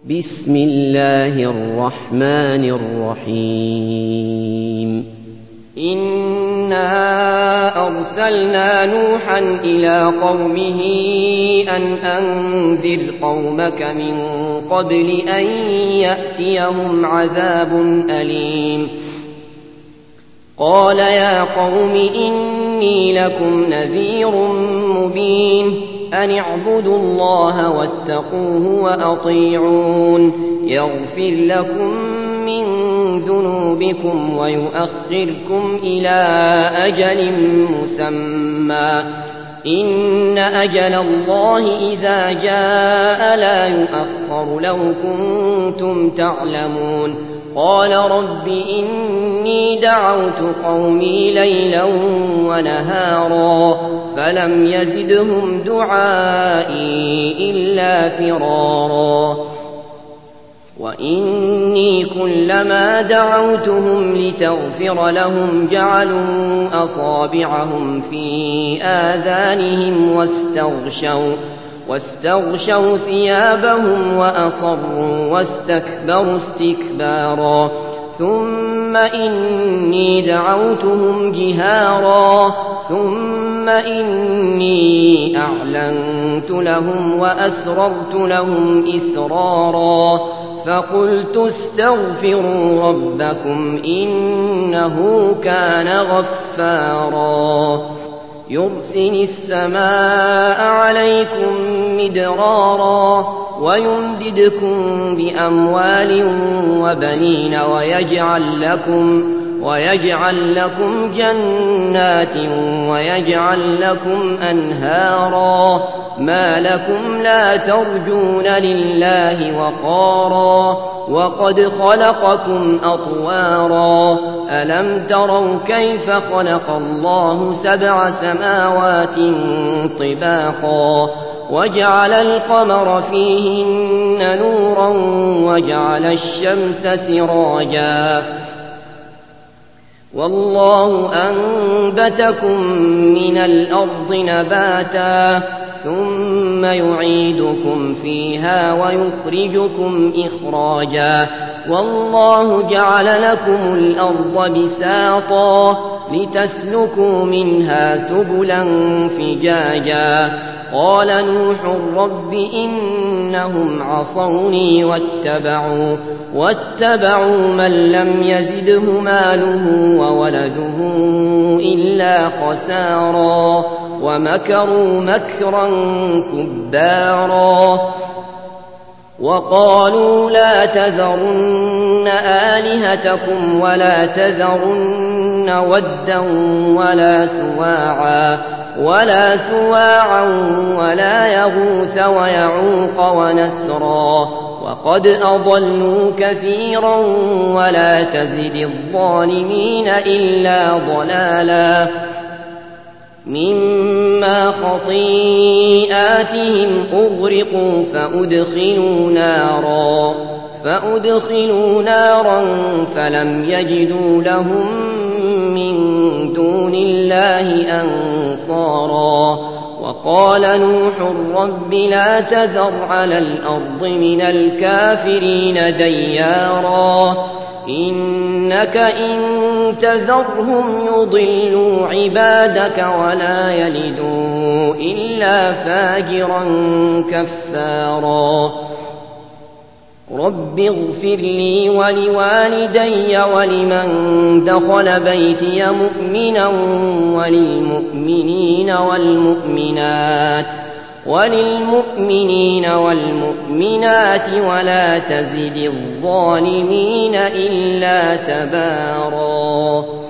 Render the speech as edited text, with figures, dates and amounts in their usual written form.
بسم الله الرحمن الرحيم إنا أرسلنا نوحا إلى قومه أن أنذر قومك من قبل أن يأتيهم عذاب أليم. قال يا قوم إني لكم نذير مبين أن اعبدوا الله واتقوه وأطيعون يغفر لكم من ذنوبكم ويؤخركم إلى أجل مسمى إن أجل الله إذا جاء لا يؤخر لو كنتم تعلمون. قال رب إني دعوت قومي ليلا ونهارا فلم يزدهم دعائي إلا فرارا وإني كلما دعوتهم لتغفر لهم جعلوا أصابعهم في آذانهم واستغشوا ثيابهم وأصروا واستكبروا استكبارا ثم إني دعوتهم جهارا ثم إني أعلنت لهم وأسررت لهم إسرارا فقلت استغفروا ربكم إنه كان غفارا يرسل السماء عليكم مدرارا ويمددكم بأموال وبنين ويجعل لكم جنات ويجعل لكم أنهارا ما لكم لا ترجون لله وقارا وقد خلقكم أطوارا ألم تروا كيف خلق الله 7 سماوات طباقا وجعل القمر فيهن نورا وجعل الشمس سراجا والله أنبتكم من الأرض نباتا ثم يعيدكم فيها ويخرجكم إخراجا والله جعل لكم الأرض بساطا لتسلكوا منها سبلا فجاجا قال نوح رب إنهم عصوني واتبعوا من لم يزده ماله وولده إلا خسارا ومكروا مكرا كبارا وقالوا لا تذرن آلهتكم ولا تذرن ودا ولا سواعا ولا يغوث ويعوق ونسرا وقد أضلوا كثيرا ولا تزد الظالمين إلا ضلالا مما خطيئاتهم أغرقوا فأدخلوا نارا فلم يجدوا لهم من دون الله أنصارا وقال نوح رب لا تذر على الأرض من الكافرين ديارا إنك إن تذرهم يضلوا عبادك ولا يلدوا إلا فاجرا كفارا رب اغفر لي ولوالدي ولمن دخل بيتي مؤمنا وللمؤمنين والمؤمنات ولا تزد الظالمين إلا تبارا.